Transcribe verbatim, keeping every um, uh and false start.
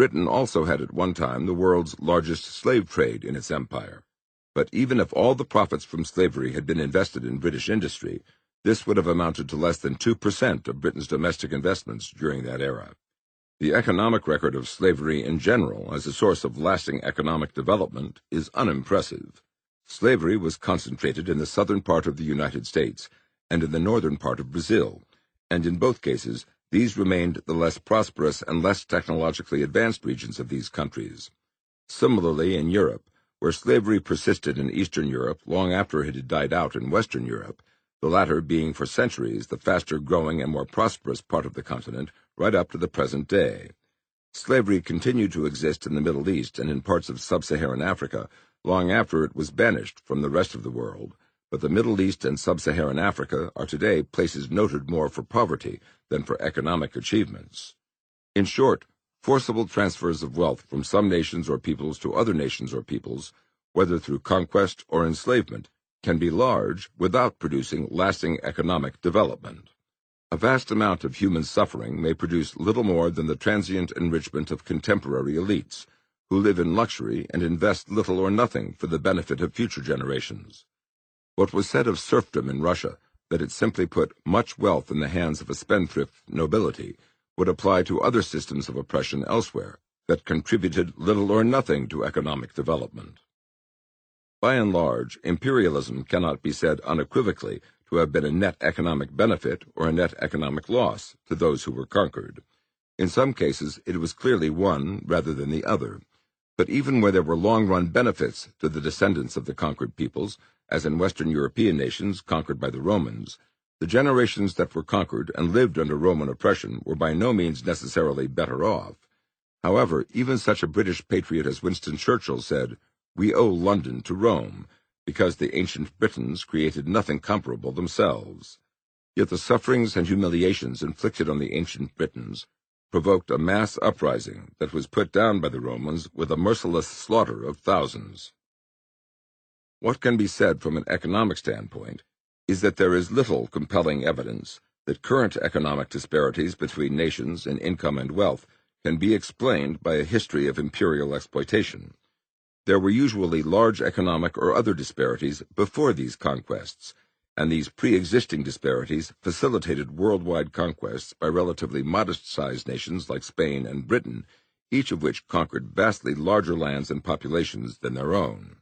Britain also had at one time the world's largest slave trade in its empire. But even if all the profits from slavery had been invested in British industry, this would have amounted to less than two percent of Britain's domestic investments during that era. The economic record of slavery in general as a source of lasting economic development is unimpressive. Slavery was concentrated in the southern part of the United States and in the northern part of Brazil, and in both cases these remained the less prosperous and less technologically advanced regions of these countries. Similarly, in Europe, where slavery persisted in Eastern Europe long after it had died out in Western Europe, the latter being for centuries the faster-growing and more prosperous part of the continent right up to the present day. Slavery continued to exist in the Middle East and in parts of sub-Saharan Africa long after it was banished from the rest of the world, but the Middle East and sub-Saharan Africa are today places noted more for poverty than for economic achievements. In short, forcible transfers of wealth from some nations or peoples to other nations or peoples, whether through conquest or enslavement, can be large without producing lasting economic development. A vast amount of human suffering may produce little more than the transient enrichment of contemporary elites, who live in luxury and invest little or nothing for the benefit of future generations. What was said of serfdom in Russia, that it simply put much wealth in the hands of a spendthrift nobility, would apply to other systems of oppression elsewhere that contributed little or nothing to economic development. By and large, imperialism cannot be said unequivocally to have been a net economic benefit or a net economic loss to those who were conquered. In some cases, it was clearly one rather than the other. But even where there were long-run benefits to the descendants of the conquered peoples, as in Western European nations conquered by the Romans, the generations that were conquered and lived under Roman oppression were by no means necessarily better off. However, even such a British patriot as Winston Churchill said, "We owe London to Rome," because the ancient Britons created nothing comparable themselves. Yet the sufferings and humiliations inflicted on the ancient Britons provoked a mass uprising that was put down by the Romans with a merciless slaughter of thousands. What can be said from an economic standpoint is that there is little compelling evidence that current economic disparities between nations in income and wealth can be explained by a history of imperial exploitation. There were usually large economic or other disparities before these conquests, and these pre-existing disparities facilitated worldwide conquests by relatively modest-sized nations like Spain and Britain, each of which conquered vastly larger lands and populations than their own.